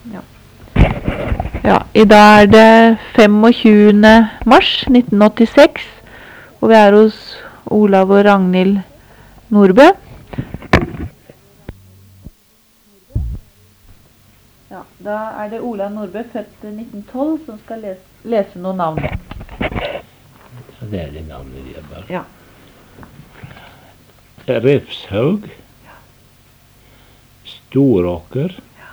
Ja. Ja, i dag er det 25. mars 1986, og vi er hos Olav og Ragnhild Nordbø. Ja, da er det Olav Nordbø, født 1912, som skal lese noen navn. Ja, det er det navnet de har bare. Ja. Refshaug, Storåker,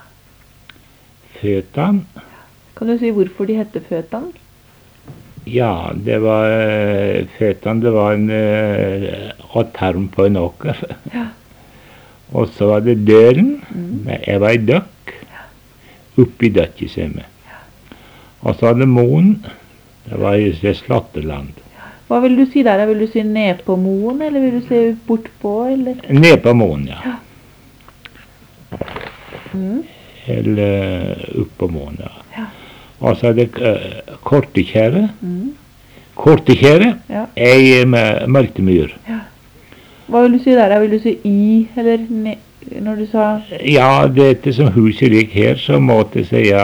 Føtan. Kan du si hvorfor de heter Føtan? Ja, det var Føtan, det var en term på en åker. Ja. Og så var det Dølen, jeg var i døkk, oppi døkkesømme. Og så var det Moen, det var i Slatteland. Hva vil du si der? Vil du si ned på moen, eller vil du si bort på, eller? Ned på Moen, ja. Mm. Eller opp på Moen, ja. Ja. Og så er det Kortekjære. Mm. Kortekjære, Ja. ei mørkemyr. Ja. Hva vil du si der? Vil du si i, eller ned, når du sa? Ja, dette som huset ligger her, så måtte jeg si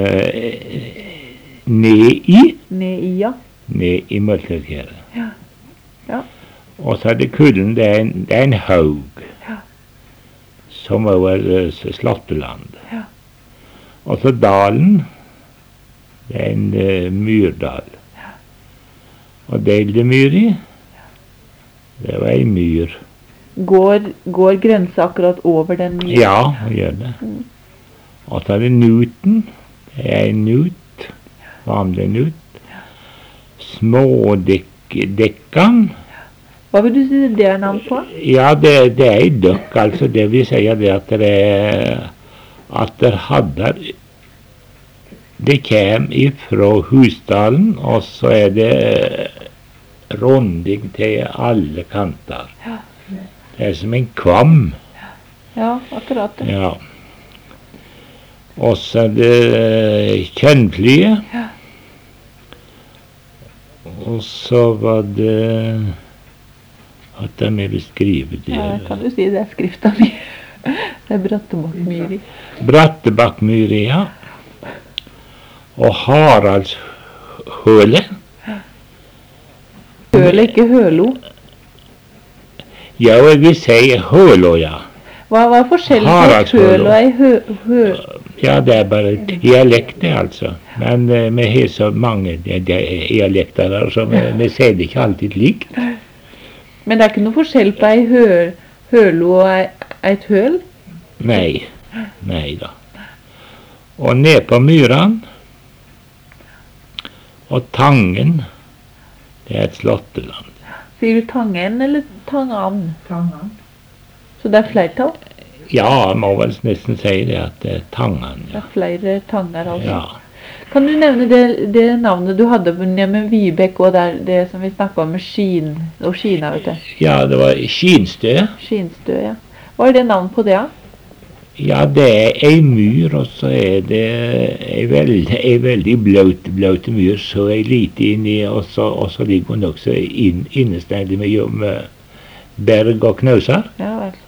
ned i. Ned i, ja. Ned i Mørkekjære. Ja. Ja. Og så er det Kullen, det er en haug. Ja. Som over Slatteland. Ja. Og så Dalen, det er en myrdal. Ja. Og Deildemyri, det var ei myr. Går grensa akkurat over den myren? Ja, det gjør det. Mm. Og så er det Nuten, det er en nut, vanlig nut. Smådekkan. Hva vil du si det er navn på? Ja, det er ei døkk, altså. Det vil si det at det hadde det kjem ifra Husdalen, og så er det runding til alle kanter. Ja. Det er som en kvam. Ja, akkurat det. Ja. Og så er det Kjønnflyet. Ja. Og så var det at de vil skrive det. Ja, kan du si det er skrifta mi. Det er Brattebakkmyri. Brattebakkmyri, ja. Og Haraldshøle. Høle, ikke hølo. Ja, jeg vil si hølo, ja. Hva er forskjellen på et høl og ei høl? Ja, det er bare dialekter, altså. Men vi har så mange dialekter der, så vi sier det ikke alltid likt. Men det er ikke noe forskjell på ei hølo og et høl? Nei. Nei da. Og ned på Myran og Tangen, det er et slåtteland. Sier du Tangen eller Tangan? Tangan. Så det er flertall? Ja, jeg må vel nesten si det at det er Tangen. Det er flere tanger, altså. Ja. Kan du nevne det navnet du hadde med Vibekk, og det som vi snakket om med Skina, vet du? Ja, det var Skinstø. Skinstø, ja. Hva er det navn på det, da? Ja, det er ei myr, og så er det ei veldig bløt myr, så ei lite inni, og så ligger hun også innestendig med berg og knauser. Ja vel.